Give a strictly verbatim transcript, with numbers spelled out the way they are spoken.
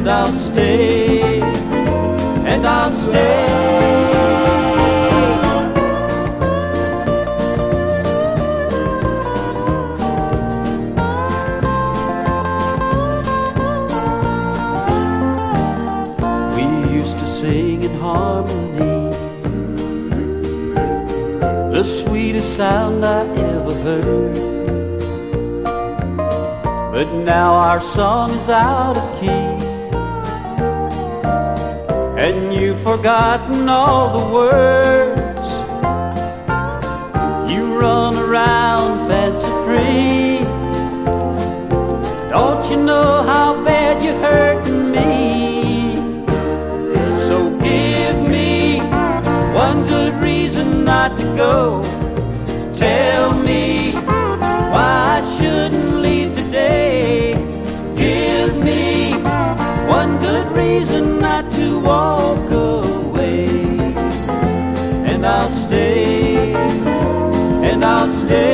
and I'll stay, and I'll stay. We used to sing in harmony, the sweetest sound I ever heard. But now our song is out of key, and you've forgotten all the words. You run around fancy free. Don't you know how bad you're hurting me? So give me one good reason not to go. Tell me why I shouldn't leave today. Give me one good reason not to walk away, and I'll stay, and I'll stay.